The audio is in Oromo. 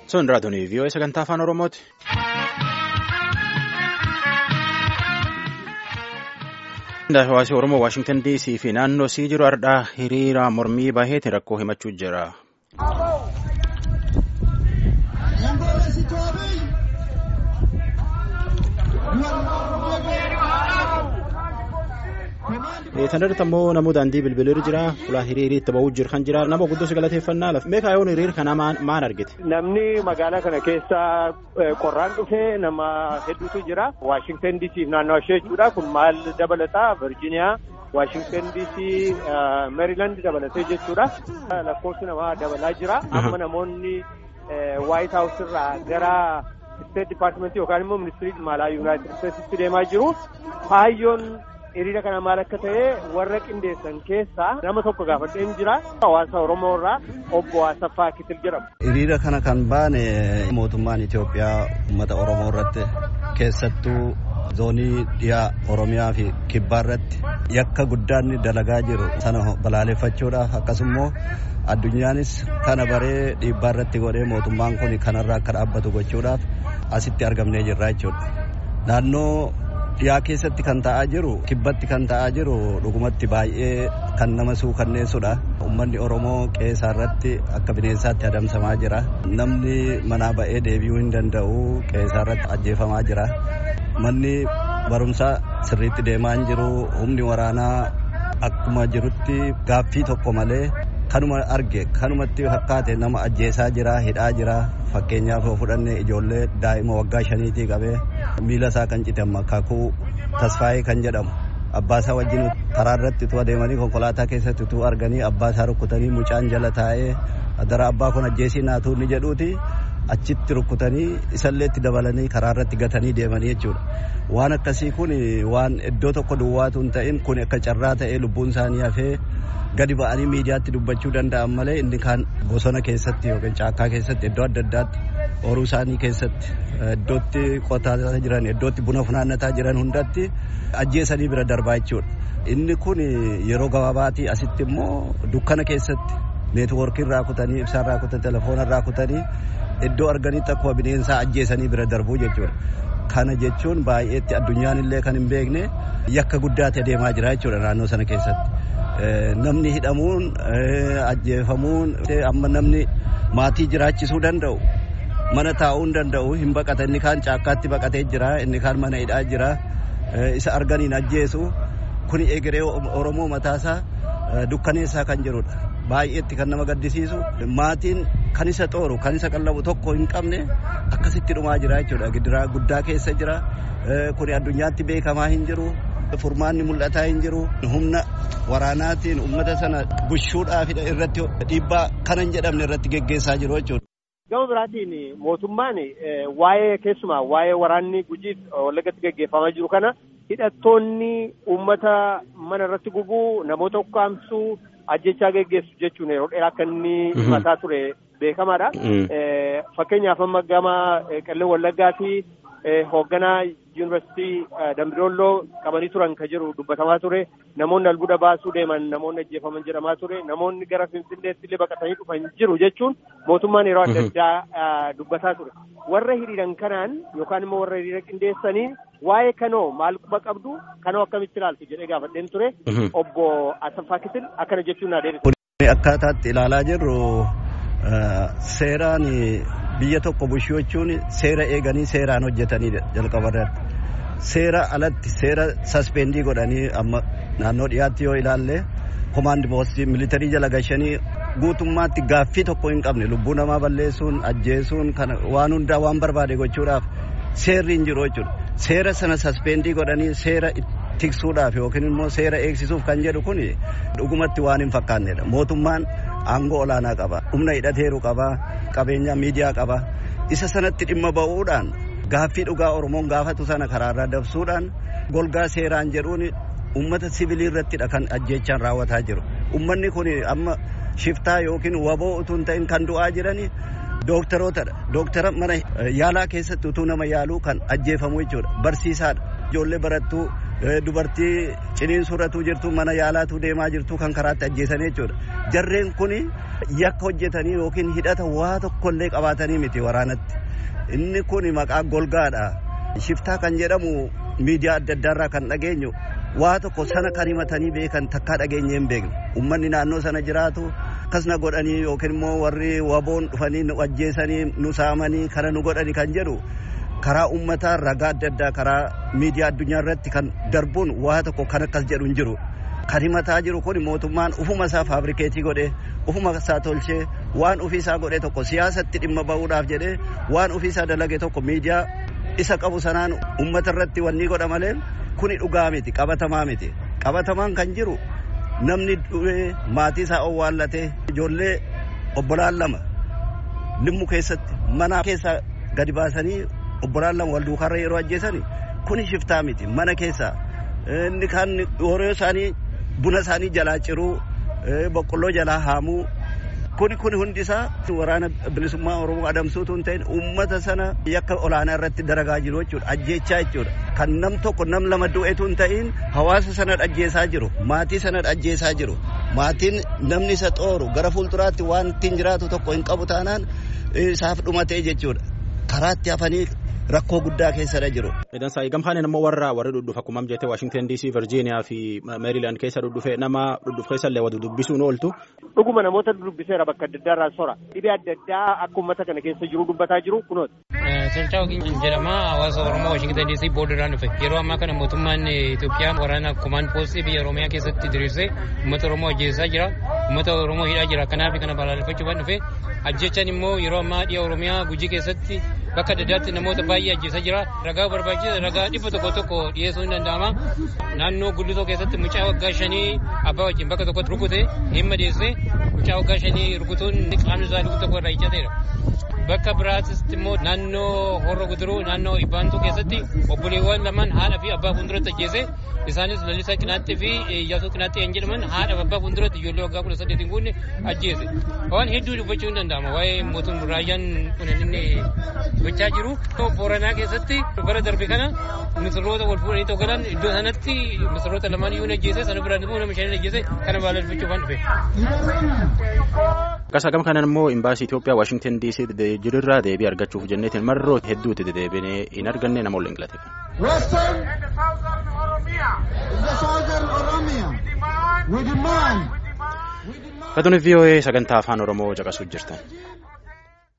Son raadiyoo vii'oo sagantaa afaan Oromooti. Hawaasi Oromoo Waashingtan DC fi naannoo sii jiru ardhaa hiriira mormii baheetiin rakkoo himachuu jira. Tandarratti ammoo namoota daandii bilbilir jira. Fulaa hiriirii itti ba'uu jiru kan jira. Nama guddoo galateeffannaa lafa. Meeqa yoon hiriir kana maal argite? Namni magaalaa kana keessa qorraan dhufee nama hedduutu jira. Waashingtan DC fi naannoo ishee jechuudha. Kun maal dabalataa? Virgiiniyaa, Waashingtan DC, Meeriilaand dabalatee jechuudha. Lakkoofsi namaa dabalaa jira. Amma namoonni White House irraa gara State Department yookaan immoo Ministirii Maalaa United Statesitti deemaa jiru. Kaayyoon hiriira kana maal akka ta'e warra qindeessan keessaa nama tokko gaafadheen jira. Hawaasa Oromoo irraa obbo Asaffaa Kitil jedhama. Hiriira kana kan baane mootummaan Itoophiyaa uummata Oromoo irratti keessattuu zoonii dhiyaa Oromiyaa fi Kibbaa irratti yakka guddaan dalagaa jiru sana balaaleffachuudhaaf akkasumas addunyaanis kana baree dhiibbaa irratti godhee mootummaan kun kanarraa akka dhaabbatu gochuudhaaf asitti argamnee jirra jechuudha. Naannoo dhiyaa keessatti kan ta'aa jiru kibbatti kan ta'aa jiru dhugumatti baay'ee kan nama suukanneessudha. Uummanni Oromoo qe'ee irratti akka bineensaatti adamsamaa jira. Namni manaa ba'ee deebi'uu hin danda'u qe'ee irratti ajjeefamaa jira. Manni barumsaa sirriitti deemaa hin jiru. Humni waraanaa akkuma jirutti gaaffii tokko malee kanuma arge kanumatti fakkaate nama ajjeesaa jira, hidhaa jira. Fakkeenyaaf yoo fudhanne ijoollee daa'ima waggaa 5 qabee miila isaa kan cite Makaakuu Tasfaayee kan jedhamu abbaa isaa wajjin karaa irratti utuu adeemanii konkolaataa keessatti utuu arganii abbaa isaa rukkutanii mucaan jala taa'ee adara abbaa kun ajjeesii naatu ni jedhuuti achitti rukkutanii isallee itti dabalanii karaa irratti gatanii deemanii jechuudha. Waan akkasii kun waan iddoo tokko duwwaatu hin ta'in kun akka carraa ta'ee lubbuun isaanii hafee gadi ba'anii miidiyaatti dubbachuu danda'an malee inni kaan bosona keessatti yookiin caakkaa keessatti iddoo adda addaatti horuu isaanii keessatti iddootti qotaa jiran iddootti buna funaannataa jiran hundatti ajjeesanii bira darbaa jechuudha. Inni kun yeroo gabaabaatii asitti immoo dukkana keessatti neetwoorkii irraa kutanii ibsaa irraa kutanii telefoona irraa kutanii iddoo arganitti akkuma bineensaa ajjeesanii bira darbuu jechuudha. Kana jechuun baay'eetti addunyaan illee kan hin beekne yakka guddaatti adeemaa jira jechuudha naannoo sana keessatti. Namni hidhamuun ajjeefamuun amma namni maatii jiraachisuu danda'u mana taa'uu hin danda'u hin baqata inni kaan caakkaatti baqatee jira inni kaan mana hidhaa jira isa arganiin ajjeesu kun egeree Oromoo mataasaa dukkaneessaa kan jirudha. Baay'eetti kan nama gaddisiisu maatiin kan isa xooru kan isa qallabu tokko hin qabne akkasitti dhumaa jira jechuudha. Gidiraa guddaa keessa jira kun addunyaatti beekamaa hin jiru. Furmaanni mul'ataa hin jiru. Humna waraanaatiin uummata sana bushuudhaaf irratti dhiibbaa kana hin jedhamne irratti geggeessaa jiru jechuudha. Gama biraatiin mootummaan waa'ee keessumaa waa'ee waraanni Gujiif Wallagatti geggeeffamaa jiru kana hidhattoonni uummata mana irratti gubuu namoota ukkaamsuu ajjechaa geggeessu jechuun yeroo dheeraa akka inni himataa ture beekamaadha. Fakkeenyaaf amma gama Qellem Wallaggaatii hoogganaa yuunivarsiitii Dambidolloo qabanii turan kan jiru dubbatamaa ture. Namoonni albuuda baasuu deeman namoonni ajjeefaman jedhamaa ture. Namoonni gara Finfinneetti illee baqatanii dhufan jiru jechuun mootummaan yeroo adda addaa dubbataa ture. Warra hiriiran kanaan yookaan immoo warra hiriira qindeessanii waa'ee kanoo maal quba qabdu kanoo akkamitti ilaaltu jedhee gaafadheen ture. Obbo Asaffaa Kitil akkana jechuun na deebisu. Akkaataatti ilaalaa jirru seeraan biyya tokko bushuu jechuun seera eeganii seeraan hojjetanii jalqabarratti. Seera alatti seera saspendii godhanii amma naannoo dhiyaatti yoo ilaalle komaandi poostii militarii jala gashanii guutummaatti gaaffii tokko hin qabne lubbuu namaa balleessuun ajjeesuun kana waan hundaa waan barbaade gochuudhaaf seerri hin jiru jechuudha. Seera sana saspendii godhanii seera tiksuudhaaf yookiin immoo seera eegsisuuf kan jedhu kun dhugumatti waan hin fakkaannedha. Mootummaan aangoo olaanaa qaba, humna hidhateeru qaba, qabeenya miidiyaa qaba. Isa sanatti dhimma ba'uudhaan gaaffii dhugaa Oromoon gaafatu sana karaarraa dabsuudhaan golgaa seeraan jedhuun uummata siviilii irrattidha kan ajjeechaan raawwataa jiru. Uummanni kun amma shiftaa yookiin waboo utuu hin ta'in kan du'aa jirani dooktarootadha. Dooktara mana yaalaa keessatti utuu nama yaaluu kan ajjeefamu jechuudha. Barsiisaadha. Ijoollee barattuu dubartii ciniinsurratu jirtu mana yaalaatu deemaa jirtu kan karaatti ajjeesanii jechuudha. Jarreen kun yakka hojjetanii yookiin hidhata waa tokkollee qabaatanii miti waraanatti. Inni kun maqaa golgaadha. Shiftaa kan jedhamu miidiyaa adda addaarraa kan dhageenyu waa tokko sana kan himatanii beekan takkaa dhageenye hin beekne. Uummanni naannoo sana jiraatu akkasuma godhanii yookiin immoo warri waboon dhufanii nu ajjeesanii nu saamanii kana nu godhanii kan jedhu karaa uummataa ragaa adda addaa karaa miidiyaa addunyaa irratti kan darbuun waa tokko kan akkas jedhu hin jiru. Kan himataa jiru kun mootummaan ufuma isaa faabrikeetii godhee ufuma isaa tolchee waan ofii isaa godhee tokko siyaasatti dhimma ba'uudhaaf jedhee waan ofii isaa dalage tokko miidiyaa isa qabu sanaan uummata irratti wanni godha malee kuni dhugaa miti qabatamaa miti. Qabatamaan kan jiru namni du'ee maatii isaa owwaallatee ijoollee obbolaan lama limmu keessatti mana keessa gadi baasanii obbolaan lama wal duukarra yeroo ajjeesani kuni shiftaa miti. Mana keessa inni kan horii isaanii buna isaanii jalaa ciruu boqqolloo jalaa haamuu kun hundi isaa waraana bilisummaa Oromoo adamsuutu hin ta'in uummata sana yakka olaanaa irratti daragaa jiru jechuudha. Ajjeechaa jechuudha. Kan nam tokko nam lama du'eetu hin ta'in hawaasa sana ajjeesaa jiru. Maatii sana ajjeesaa jiru. Maatiin namni isa xooru gara fuulduraatti waan ittiin jiraatu tokko hin qabu taanaan isaaf dhumatee jechuudha. Karaatti hafanii rakkoo guddaa keessa jiru. Idan saa gamhaan nama warri dhudhuuf akkuma jettee Washington DC, Virginia fi Maryland keessa dhudhufe nama dhudhuuf keessa illee wadu dubbisuun ooltu. Dhuguma namoota dubbiseera bakka adda addaa irraa sora. Dhibee adda addaa akka uummata kana keessa jiru dubbataa jiru kunooti. Tolchaa Ogiin jedhama hawaasa Oromoo Washington DC boordarraan dhufe. Yeroo ammaa kana mootummaan Itoophiyaa waraana kumaan poostii biyya Oromiyaa keessatti diriirsee uummata Oromoo ajjeesaa jira. Uummata Oromoo hidhaa jira. Kanaaf kana balaaleffachuudhaan dhufe. Ajjechaan immoo yeroo ammaa dhiya Oromiyaa Gujii keessatti bakka adda addaatti namoota baay'ee ajjeesaa jira. Ragaa barbaachisa ragaa dhibba tokko dhiyeessuu hin danda'ama. Naannoo Gullitoo keessatti mucaa waggaa 5 abbaa wajjin bakka tokkotti rukute dhimma dhiyeessee mucaa waggaa 5 rukutuun qaamni isaa lubbuu tokko irraa ijjateera. Bakka biraattis immoo naannoo Horroo Guduruu naannoo Ibbaantuu keessatti obboleewwan lamaan haadha fi abbaa fuulduratti ajjeese. Isaanis Lalisaa Qinaatti fi Iyyaasuu Qinaatti kan jedhaman haadha abbaa fuulduratti ijoollee waggaa 18 guunne ajjeese. Waan hedduu dubbachuu hin danda'ama waa'ee mootummaa raayyaan kun inni gochaa jiru. Booranaa keessatti bara darbe kana misirroota wal fuudhanii tokko galan iddoo sanatti misirroota lamaan iyyuu ajjeese sana biraan immoo nama 5 ajjeese kana balaaleffachuuf waan dhufe. Akkasuma kanaan immoo imbaasii Itoophiyaa Washington DC jirurraa deebii argachuuf jenneetiin marroo hedduutti dedeebinee hin arganne nama waliin galateeffanne. Katuun VOA sagantaa afaan Oromoo caqasuuf jirtan.